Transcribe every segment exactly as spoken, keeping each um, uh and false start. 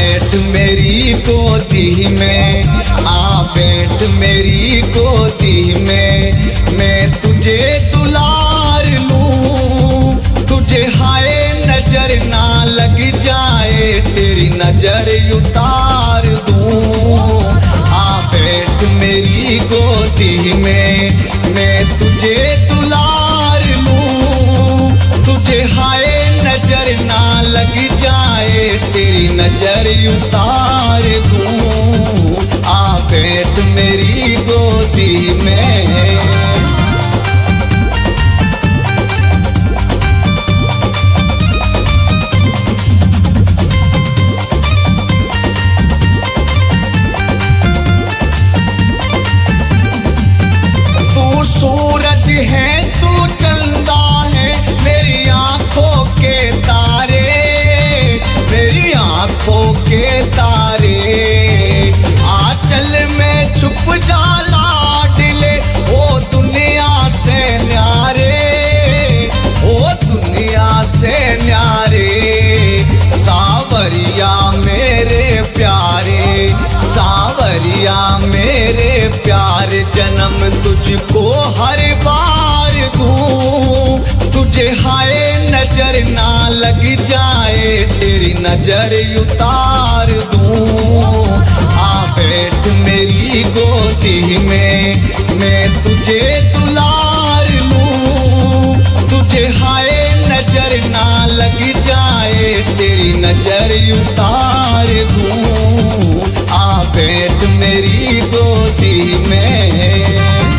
बैठ मेरी गोदी में, आ बैठ मेरी गोदी में, मैं तुझे दुलार लूं, तुझे हाय नजर ना लग जाए, तेरी नजर उतार दूं। आ बैठ मेरी गोदी में, मैं तुझे दुलार लूं, तुझे हाय नजर ना लग जाए, तेरी नजर उतार दूं। आ बैठ मेरी गोदी में। तू सूरज है, तू चंदा है, मेरी आंखों के तारे, मेरी आंखों के तारे। आंचल में छुप जा लाडले, ओ दुनिया से न्यारे, ओ दुनिया से न्यारे। सावरिया मेरे प्यारे, सावरिया मेरे प्यारे, जन्म तुझको हर बार दूं, तुझे हाय नजर ना लग जाए, तेरी नजर उतार दूं। आ बैठ मेरी गोदी में, मैं तुझे दुलार लूं, तुझे हाय नजर ना लग जाए, तेरी नजर उतार दूं। आ बैठ मेरी गोदी में।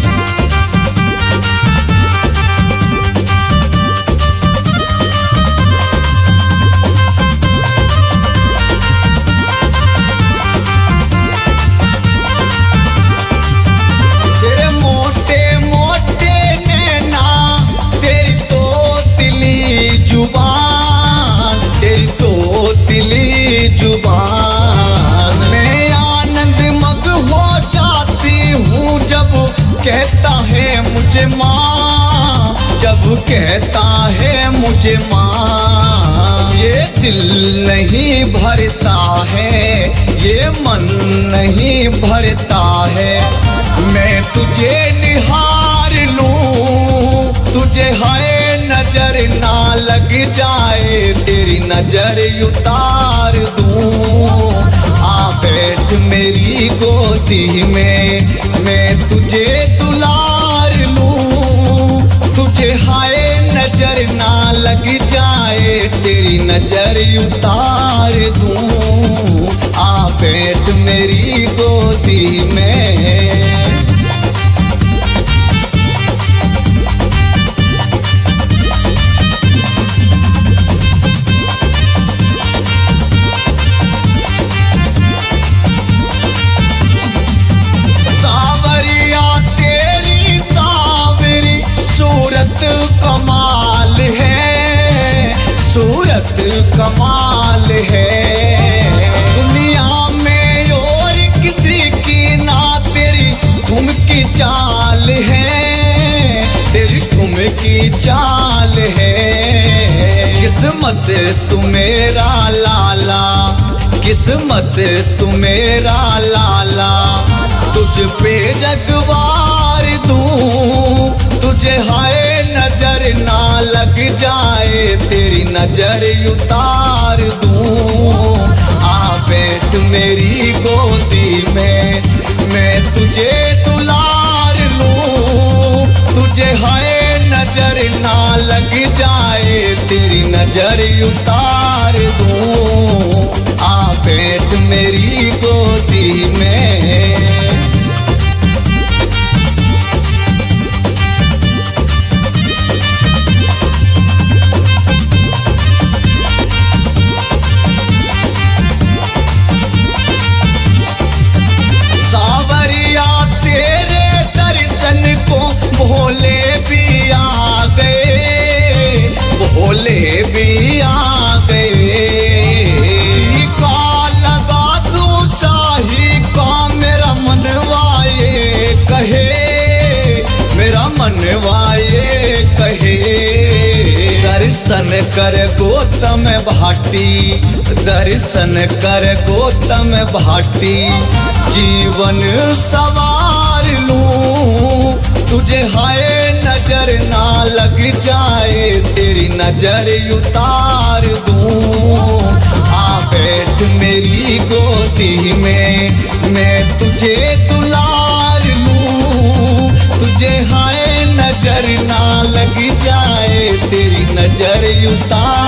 तेरे मोटे मोटे नैना, तेरी तोतली जुबान, तेरी तोतली जुबान। मैं आनंद मग हो जाती हूँ जब कहता है मुझे माँ, जब कहता है मुझे माँ। ये दिल नहीं भरता है, ये मन नहीं भरता है, मैं तुझे निहार लूं, तुझे हाय नजर ना लग जाए, तेरी नजर उतार दूं। आ बैठ मेरी गोदी में, मैं तुझे दुलार लूं, तुझे हाय नजर ना लग जाए, तेरी नजर उतार दूं। आ बैठ मेरी गोदी में। सूरत कमाल है, सूरत कमाल है। दुनिया में और किसी की ना तेरी घूम की चाल है, तेरी घूम की चाल है। किस्मत तू मेरा लाला, किस्मत तू मेरा लाला, तुझ पे जगवार दूं, तुझे हाय नजर ना लग जाए, तेरी नजर उतार दूं। आ बैठ मेरी गोदी में, मैं तुझे दुलार लूं, तुझे हाय नजर ना लग जाए, तेरी नजर उतार दूं। आ बैठ मेरी गोदी में। सावरिया तेरे दर्शन को भोले भी आ गए, भोले भी आ दर्शन कर गौतम भाटी, दर्शन कर गौतम भाटी, जीवन सवार लूं, तुझे हाय नजर ना लग जाए, तेरी नजर उतार दूं। आ बैठ मेरी गोदी में, मैं तुझे दुलार लूं, तुझे हाय नजर ना लग जाए, तेरी नजर उतार